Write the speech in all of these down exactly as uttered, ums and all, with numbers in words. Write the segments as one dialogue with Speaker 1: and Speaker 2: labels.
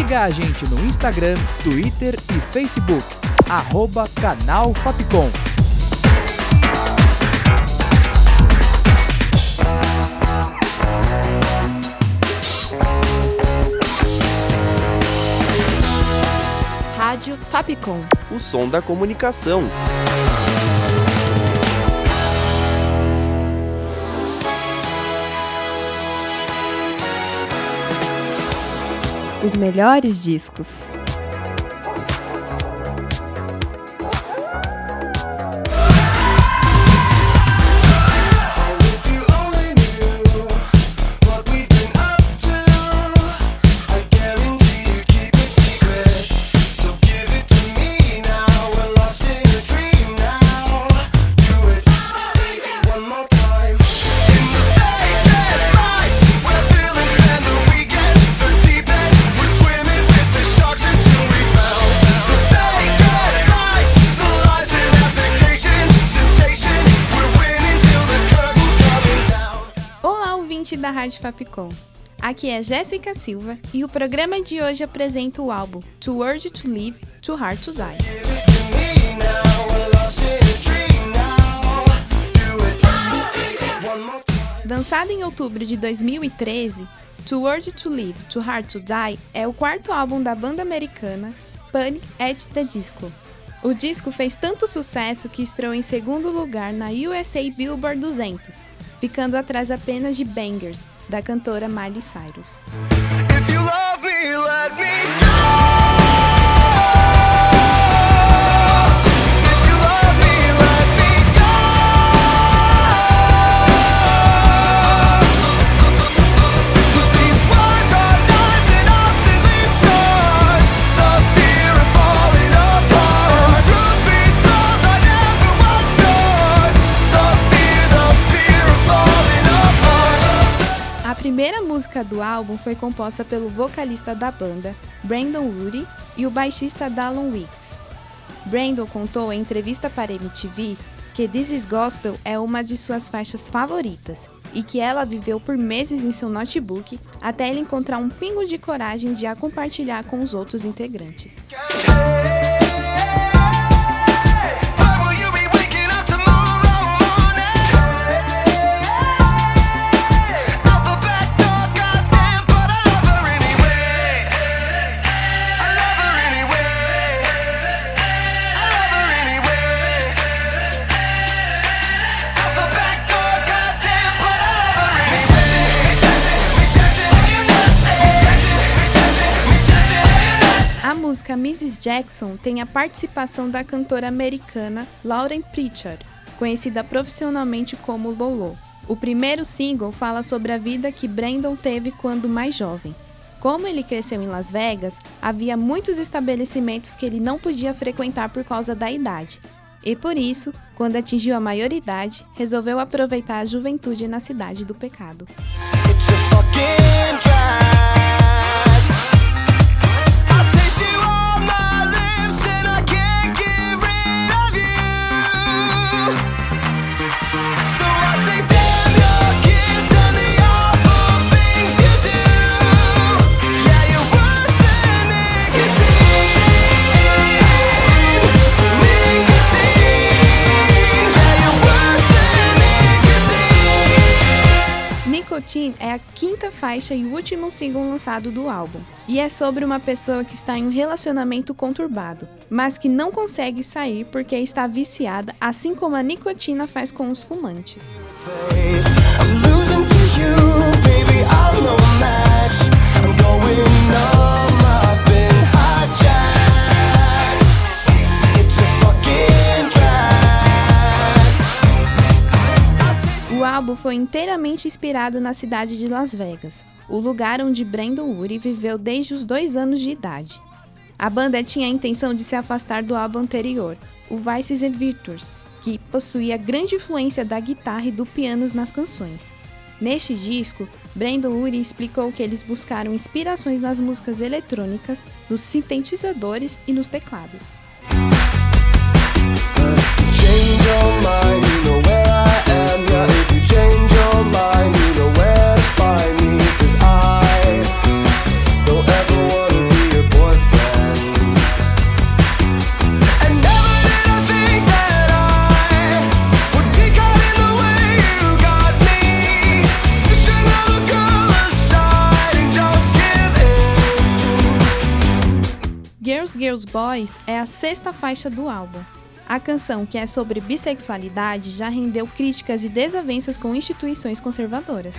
Speaker 1: Siga a gente no Instagram, Twitter e Facebook, arroba Canal Fapcom.
Speaker 2: Rádio Fapcom.
Speaker 3: O som da comunicação.
Speaker 2: Os melhores discos. Da Rádio Fapcom. Aqui é Jéssica Silva e o programa de hoje apresenta o álbum Too World to Live, Too Hard to Die. Lançado em outubro de dois mil e treze, Too World to Live, Too Hard to Die é o quarto álbum da banda americana Panic! At the Disco. O disco fez tanto sucesso que estreou em segundo lugar na U S A Billboard duzentos, ficando atrás apenas de Bangers, da cantora Miley Cyrus. If you love me, let me go. A primeira música do álbum foi composta pelo vocalista da banda, Brandon Urie, e o baixista Dallon Weeks. Brandon contou em entrevista para M T V que This Is Gospel é uma de suas faixas favoritas e que ela viveu por meses em seu notebook até ele encontrar um pingo de coragem de a compartilhar com os outros integrantes. A música missus Jackson tem a participação da cantora americana Lauren Pritchard, conhecida profissionalmente como Lolo. O primeiro single fala sobre a vida que Brandon teve quando mais jovem. Como ele cresceu em Las Vegas, havia muitos estabelecimentos que ele não podia frequentar por causa da idade. E por isso, quando atingiu a maioridade, resolveu aproveitar a juventude na cidade do pecado. It's a fucking drive. Nicotine é a quinta faixa e o último single lançado do álbum, e é sobre uma pessoa que está em um relacionamento conturbado, mas que não consegue sair porque está viciada, assim como a nicotina faz com os fumantes. O álbum foi inteiramente inspirado na cidade de Las Vegas, o lugar onde Brandon Urie viveu desde os dois anos de idade. A banda tinha a intenção de se afastar do álbum anterior, o Vices and Virtues, que possuía grande influência da guitarra e do piano nas canções. Neste disco, Brandon Urie explicou que eles buscaram inspirações nas músicas eletrônicas, nos sintetizadores e nos teclados.
Speaker 4: Change your mind, you know where I am. Now if you change your mind, you know where to find me. 'Cause I don't ever wanna be a
Speaker 2: Girls Boys é a sexta faixa do álbum. A canção, que é sobre bissexualidade, já rendeu críticas e desavenças com instituições conservadoras.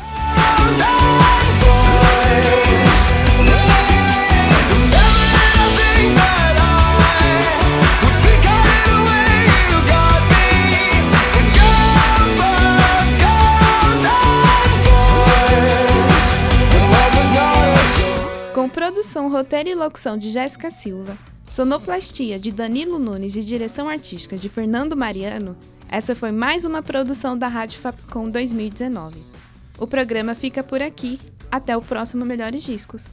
Speaker 2: Com produção, roteiro e locução de Jéssica Silva, sonoplastia de Danilo Nunes e direção artística de Fernando Mariano, essa foi mais uma produção da Rádio Fapcom dois mil e dezenove. O programa fica por aqui. Até o próximo Melhores Discos.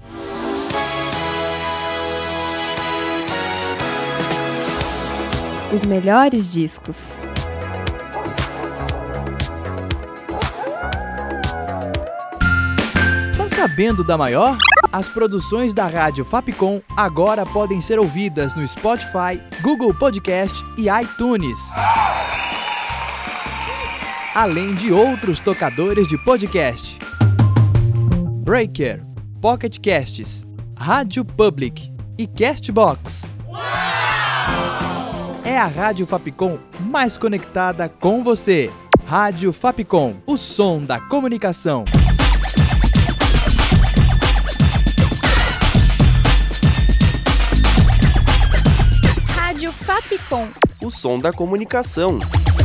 Speaker 4: Os melhores discos.
Speaker 1: Tá sabendo da maior? As produções da Rádio Fapcom agora podem ser ouvidas no Spotify, Google Podcast e iTunes. Além de outros tocadores de podcast. Breaker, Pocket Casts, Rádio Public e Castbox. É a Rádio Fapcom mais conectada com você. Rádio Fapcom, o som da comunicação.
Speaker 2: Rádio Fapcom,
Speaker 3: o som da comunicação.